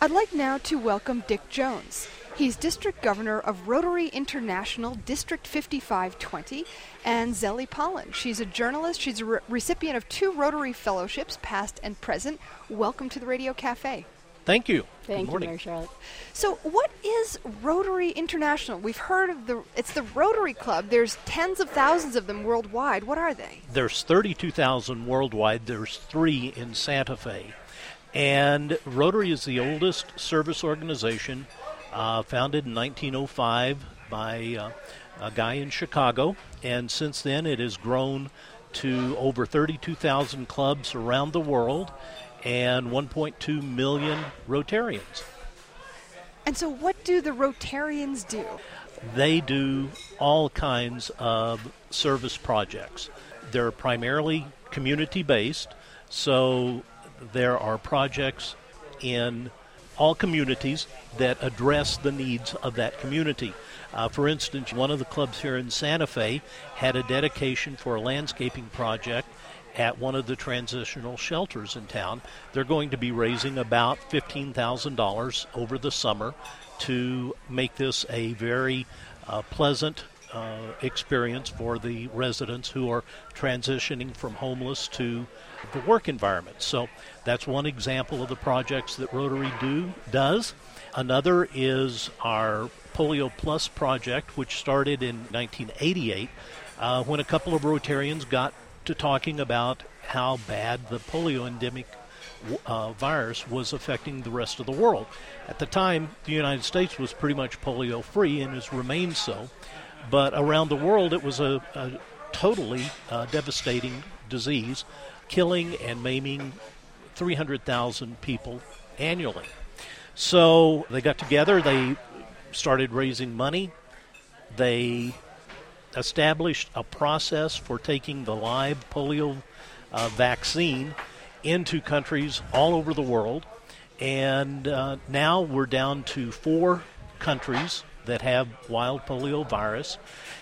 I'd like now to welcome Dick Jones. He's District Governor of Rotary International District 5520, and Zelly Pollen. She's a journalist. She's a recipient of 2 Rotary Fellowships, past and present. Welcome to the Radio Cafe. Thank you. Thank you, Mary Charlotte. So what is Rotary International? We've heard of it's the Rotary Club. There's tens of thousands of them worldwide. What are they? There's 32,000 worldwide. There's 3 in Santa Fe. And Rotary is the oldest service organization, founded in 1905 by a guy in Chicago. And since then it has grown to over 32,000 clubs around the world and 1.2 million Rotarians. And so what do the Rotarians do? They do all kinds of service projects. They're primarily community-based, so there are projects in all communities that address the needs of that community. For instance, one of the clubs here in Santa Fe had a dedication for a landscaping project at one of the transitional shelters in town. They're going to be raising about $15,000 over the summer to make this a very pleasant experience for the residents who are transitioning from homeless to the work environment. So that's one example of the projects that Rotary does. Another is our Polio Plus project, which started in 1988 when a couple of Rotarians got to talking about how bad the polio endemic virus was affecting the rest of the world. At the time, the United States was pretty much polio-free and has remained so. But around the world, it was a totally devastating disease, killing and maiming 300,000 people annually. So they got together, they started raising money, they established a process for taking the live polio vaccine into countries all over the world, and now we're down to 4 countries that have wild polio virus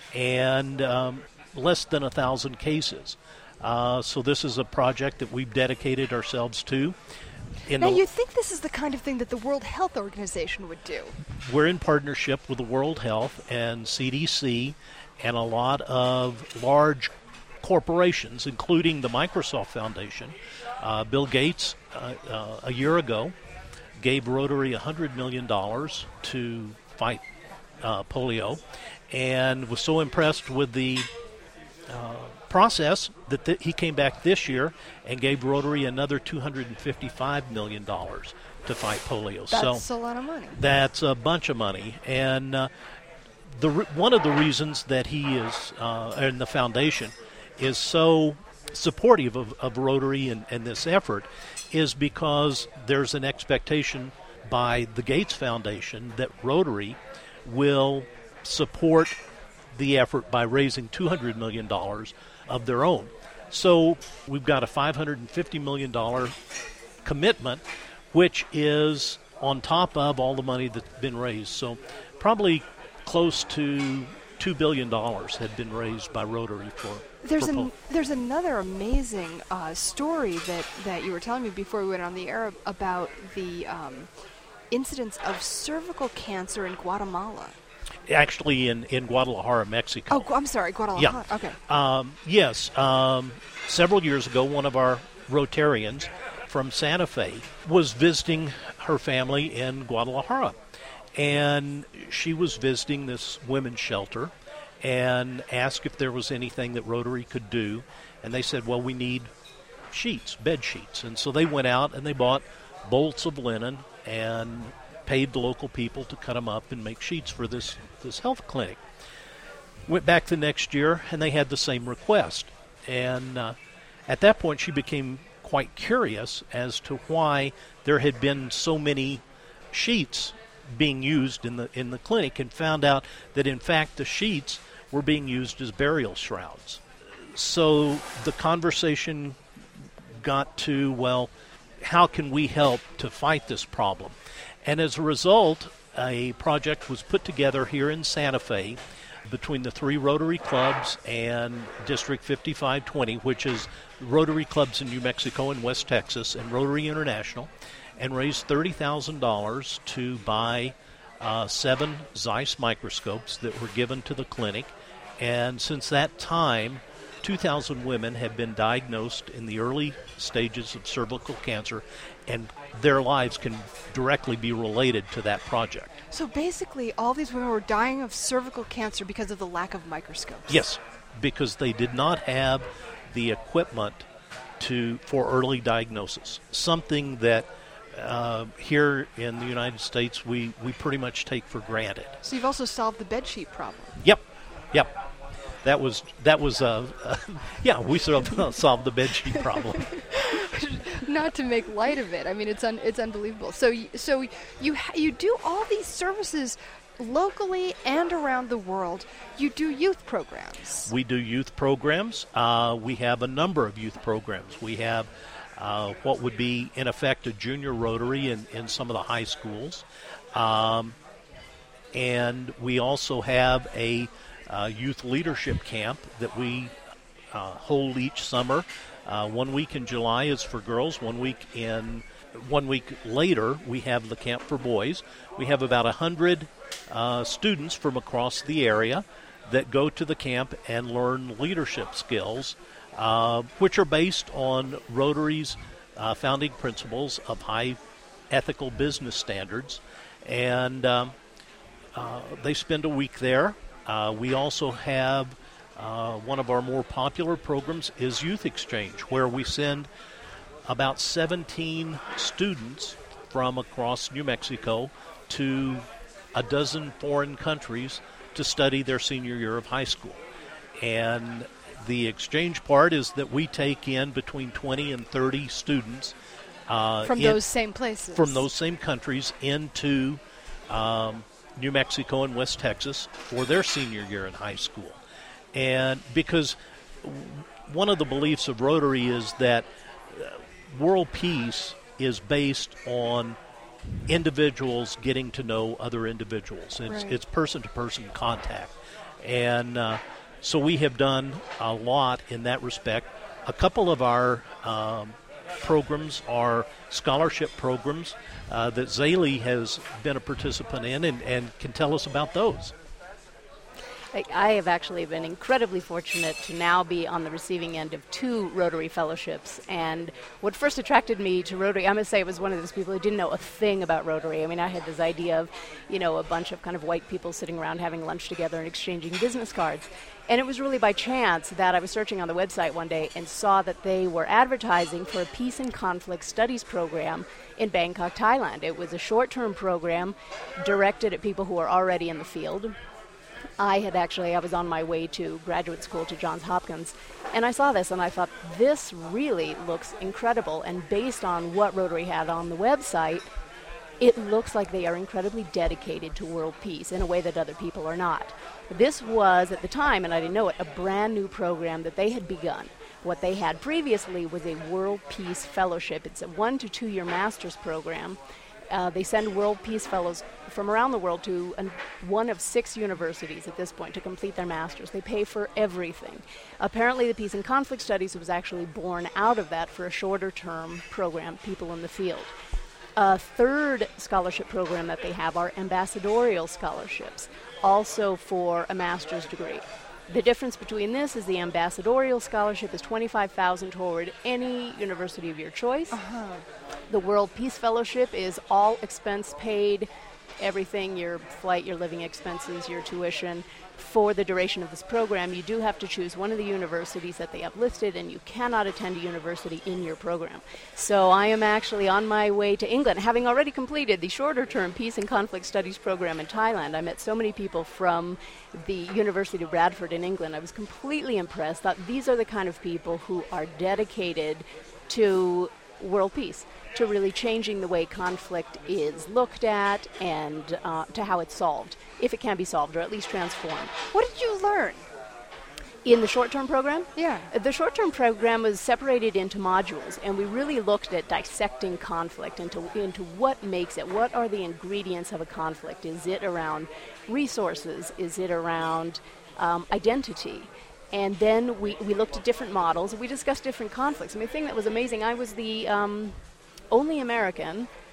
and less than 1,000 cases. So this is a project that we've dedicated ourselves to. Now, you think this is the kind of thing that the World Health Organization would do? We're in partnership with the World Health and CDC and a lot of large corporations, including the Microsoft Foundation. Bill Gates, a year ago, gave Rotary $100 million to fight polio, and was so impressed with the process that he came back this year and gave Rotary another $255 million to fight polio. That's a lot of money. That's a bunch of money. And one of the reasons that he is, and the foundation, is so supportive of Rotary and this effort is because there's an expectation by the Gates Foundation that Rotary will support the effort by raising $200 million of their own. So we've got a $550 million commitment, which is on top of all the money that's been raised. So probably close to $2 billion had been raised by Rotary for There's another amazing story that you were telling me before we went on the air about the incidence of cervical cancer in Guatemala. Actually, in Guadalajara, Mexico. Oh, I'm sorry, Guadalajara. Yeah. Okay. Yes. Several years ago, one of our Rotarians from Santa Fe was visiting her family in Guadalajara. And she was visiting this women's shelter and asked if there was anything that Rotary could do. And they said, well, we need sheets, bed sheets. And so they went out and they bought bolts of linen and paid the local people to cut them up and make sheets for this health clinic. Went back the next year and they had the same request. And at that point she became quite curious as to why there had been so many sheets being used in the clinic, and found out that in fact the sheets were being used as burial shrouds. So the conversation got to, well, how can we help to fight this problem? And as a result, a project was put together here in Santa Fe between the 3 Rotary clubs and District 5520, which is Rotary clubs in New Mexico and West Texas, and Rotary International. and raised $30,000 to buy 7 Zeiss microscopes that were given to the clinic. And since that time, 2,000 women have been diagnosed in the early stages of cervical cancer, and their lives can directly be related to that project. So basically, all these women were dying of cervical cancer because of the lack of microscopes. Yes, because they did not have the equipment for early diagnosis, something that here in the United States we pretty much take for granted. So you've also solved the bedsheet problem. Yep. That was yeah, we sort of solved the bedsheet problem. Not to make light of it. I mean, it's unbelievable. So you do all these services locally and around the world. You do youth programs. We do youth programs. We have a number of youth programs. We have what would be, in effect, a junior Rotary in some of the high schools. And we also have a youth leadership camp that we hold each summer. 1 week in July is for girls. 1 week later, we have the camp for boys. We have about 100 students from across the area that go to the camp and learn leadership skills, which are based on Rotary's founding principles of high ethical business standards. And they spend a week there. We also have one of our more popular programs is Youth Exchange, where we send about 17 students from across New Mexico to a dozen foreign countries to study their senior year of high school. And the exchange part is that we take in between 20 and 30 students from those same places, from those same countries into New Mexico and West Texas for their senior year in high school. And because one of the beliefs of Rotary is that world peace is based on individuals getting to know other individuals. It's person-to-person contact. And so we have done a lot in that respect. A couple of our programs are scholarship programs that Zaley has been a participant in and can tell us about those. I have actually been incredibly fortunate to now be on the receiving end of 2 Rotary fellowships. And what first attracted me to Rotary, I must say I was one of those people who didn't know a thing about Rotary. I mean, I had this idea of, a bunch of kind of white people sitting around having lunch together and exchanging business cards. And it was really by chance that I was searching on the website one day and saw that they were advertising for a peace and conflict studies program in Bangkok, Thailand. It was a short-term program directed at people who are already in the field. I was on my way to graduate school to Johns Hopkins, and I saw this and I thought, this really looks incredible. And based on what Rotary had on the website, it looks like they are incredibly dedicated to world peace in a way that other people are not. This was, at the time, and I didn't know it, a brand new program that they had begun. What they had previously was a World Peace Fellowship. It's a 1 to 2 year master's program. They send World Peace Fellows from around the world to one of 6 universities at this point to complete their masters. They pay for everything. Apparently the Peace and Conflict Studies was actually born out of that for a shorter term program, people in the field. A third scholarship program that they have are ambassadorial scholarships, also for a master's degree. The difference between this is the ambassadorial scholarship is $25,000 toward any university of your choice. The World Peace Fellowship is all expense paid, everything, your flight, your living expenses, your tuition. For the duration of this program, you do have to choose one of the universities that they have listed, and you cannot attend a university in your program. So I am actually on my way to England, having already completed the shorter-term Peace and Conflict Studies program in Thailand. I met so many people from the University of Bradford in England. I was completely impressed. Thought these are the kind of people who are dedicated to world peace, to really changing the way conflict is looked at and to how it's solved, if it can be solved, or at least transformed. What did you learn? In the short-term program? Yeah. The short-term program was separated into modules, and we really looked at dissecting conflict into what makes it. What are the ingredients of a conflict? Is it around resources? Is it around identity? And then we looked at different models, and we discussed different conflicts. I mean, the thing that was amazing, I was the only American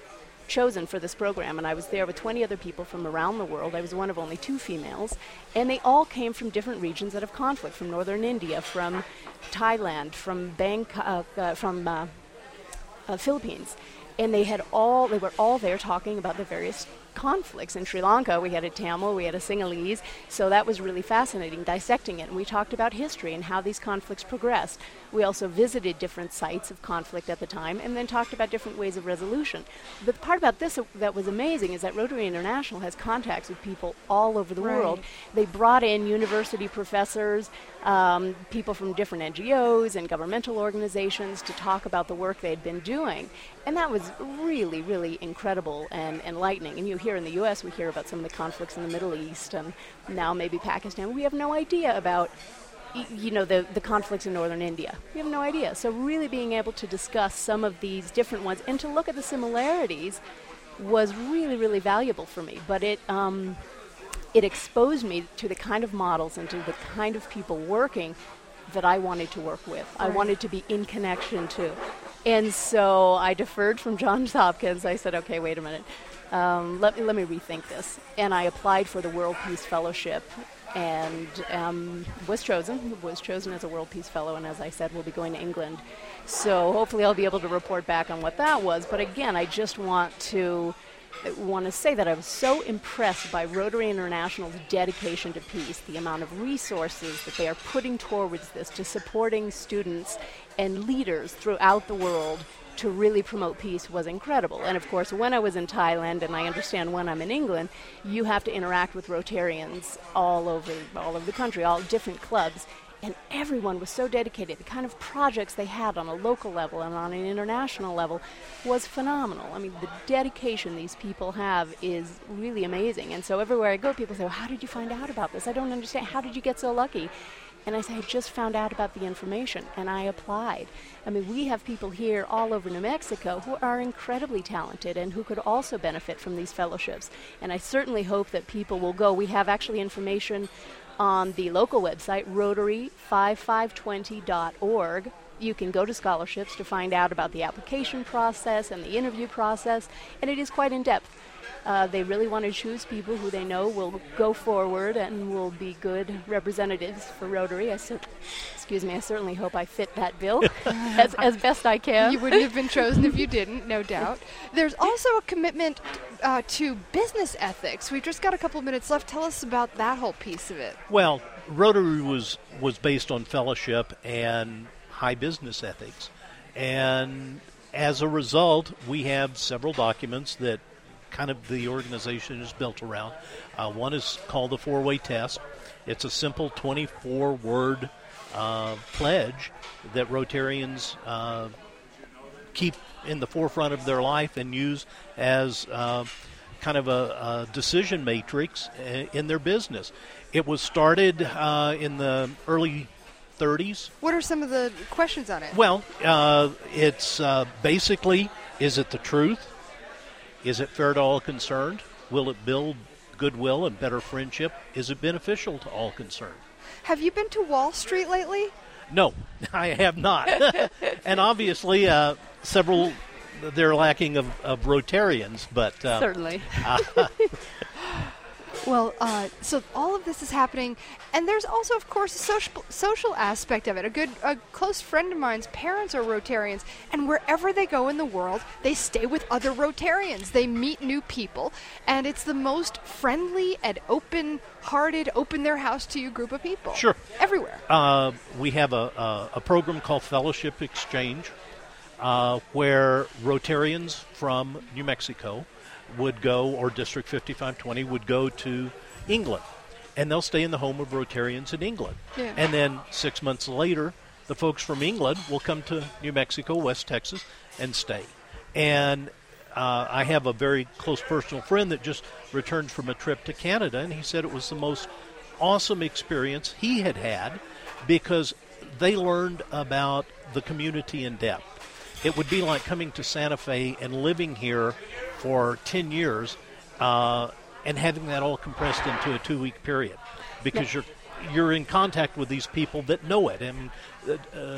chosen for this program, and I was there with 20 other people from around the world. I was one of only 2 females, and they all came from different regions that have conflict, from northern India, from Thailand, from Bangkok, from Philippines. And they were all there talking about the various conflicts. In Sri Lanka, we had a Tamil, we had a Sinhalese, so that was really fascinating, dissecting it. And we talked about history and how these conflicts progressed. We also visited different sites of conflict at the time and then talked about different ways of resolution. But the part about this that was amazing is that Rotary International has contacts with people all over the world. They brought in university professors, people from different NGOs and governmental organizations to talk about the work they had been doing. And that was really, really incredible and enlightening. And here in the U.S., we hear about some of the conflicts in the Middle East and now maybe Pakistan. We have no idea about the conflicts in northern India. We have no idea. So really being able to discuss some of these different ones and to look at the similarities was really, really valuable for me. But it exposed me to the kind of models and to the kind of people working that I wanted to work with. Right. I wanted to be in connection to. And so I deferred from Johns Hopkins. I said, okay, wait a minute. Let me rethink this. And I applied for the World Peace Fellowship and was chosen as a World Peace Fellow. And as I said, we'll be going to England. So hopefully I'll be able to report back on what that was. But again, I just want to say that I was so impressed by Rotary International's dedication to peace, the amount of resources that they are putting towards this, to supporting students and leaders throughout the world to really promote peace was incredible. And of course, when I was in Thailand, and I understand when I'm in England, you have to interact with Rotarians all over the country, all different clubs. And everyone was so dedicated. The kind of projects they had on a local level and on an international level was phenomenal. I mean, the dedication these people have is really amazing. And so everywhere I go, people say, well, how did you find out about this? I don't understand. How did you get so lucky? And I say, I just found out about the information, and I applied. I mean, we have people here all over New Mexico who are incredibly talented and who could also benefit from these fellowships. And I certainly hope that people will go. We have actually information on the local website, Rotary5520.org. You can go to scholarships to find out about the application process and the interview process, and it is quite in-depth. They really want to choose people who they know will go forward and will be good representatives for Rotary. I certainly hope I fit that bill as best I can. You wouldn't have been chosen if you didn't, no doubt. There's also a commitment to business ethics. We've just got a couple of minutes left. Tell us about that whole piece of it. Well, Rotary was based on fellowship and high business ethics. And as a result, we have several documents that kind of the organization is built around. One is called the 4-Way Test. It's a simple 24-word pledge that Rotarians keep in the forefront of their life and use as kind of a decision matrix in their business. It was started in the early 30s. What are some of the questions on it? Well, it's basically, is it the truth? Is it fair to all concerned? Will it build goodwill and better friendship? Is it beneficial to all concerned? Have you been to Wall Street lately? No, I have not. And obviously, they're lacking of Rotarians, but certainly. Well, so all of this is happening, and there's also, of course, a social aspect of it. A close friend of mine's parents are Rotarians, and wherever they go in the world, they stay with other Rotarians. They meet new people, and it's the most friendly and open-hearted, open their house to you group of people. Sure. Everywhere. We have a program called Fellowship Exchange, where Rotarians from New Mexico would go, or District 5520 would go to England, and they'll stay in the home of Rotarians in England. Yeah. And then 6 months later, the folks from England will come to New Mexico, West Texas, and stay. And I have a very close personal friend that just returned from a trip to Canada, and he said it was the most awesome experience he had because they learned about the community in depth. It would be like coming to Santa Fe and living here for 10 years and having that all compressed into a 2-week period because you're in contact with these people that know it. And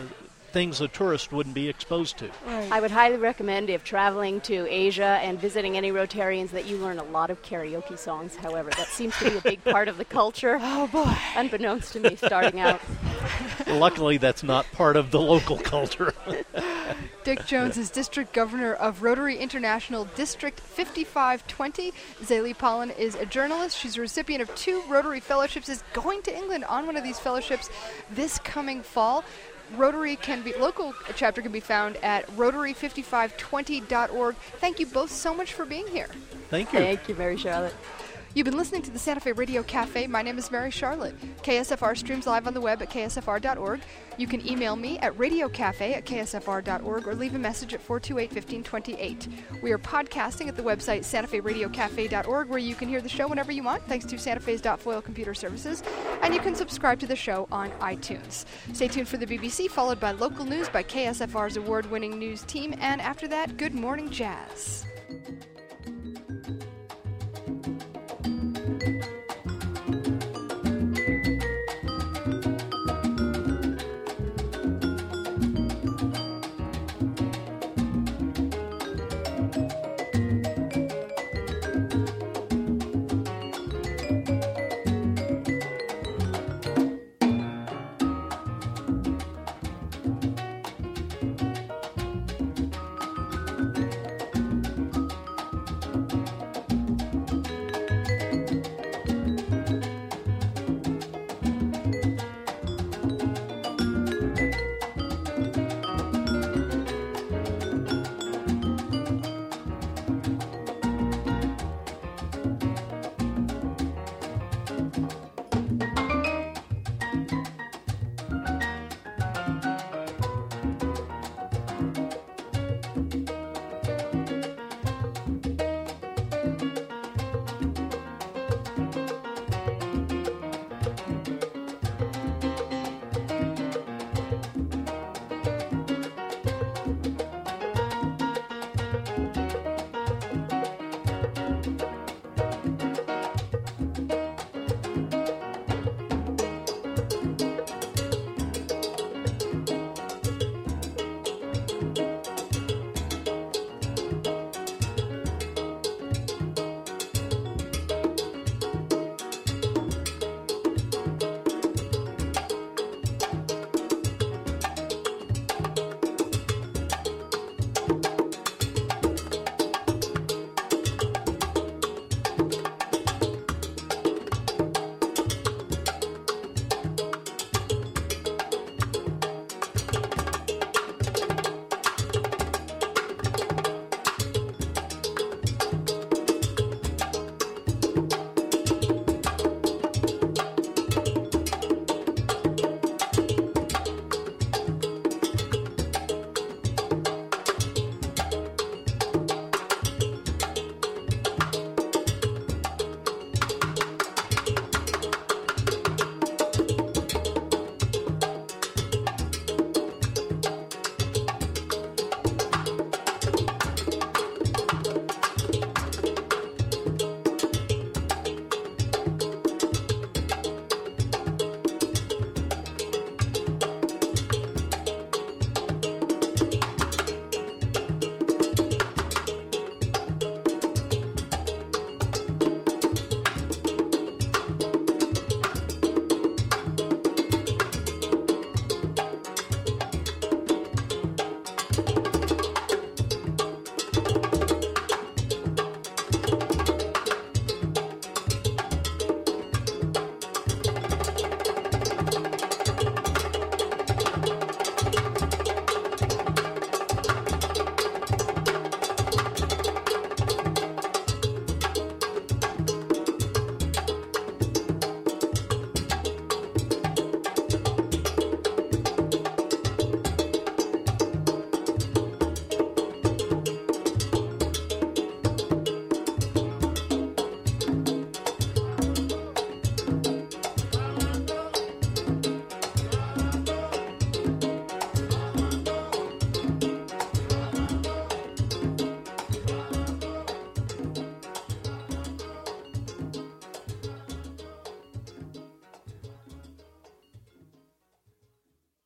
things a tourist wouldn't be exposed to. Right. I would highly recommend, if traveling to Asia and visiting any Rotarians, that you learn a lot of karaoke songs. However, that seems to be a big part of the culture. Oh, boy. Unbeknownst to me starting out. Luckily, that's not part of the local culture. Dick Jones is District Governor of Rotary International District 5520. Zélie Pollen is a journalist. She's a recipient of 2 Rotary Fellowships, is going to England on one of these fellowships this coming fall. Local chapter can be found at rotary5520.org. Thank you both so much for being here. Thank you. Thank you, Mary Charlotte. You've been listening to the Santa Fe Radio Cafe. My name is Mary Charlotte. KSFR streams live on the web at ksfr.org. You can email me at radiocafe@ksfr.org or leave a message at 428-1528. We are podcasting at the website santaferadiocafe.org, where you can hear the show whenever you want, thanks to Santa Fe's .foil computer services, and you can subscribe to the show on iTunes. Stay tuned for the BBC, followed by local news by KSFR's award-winning news team, and after that, Good Morning Jazz.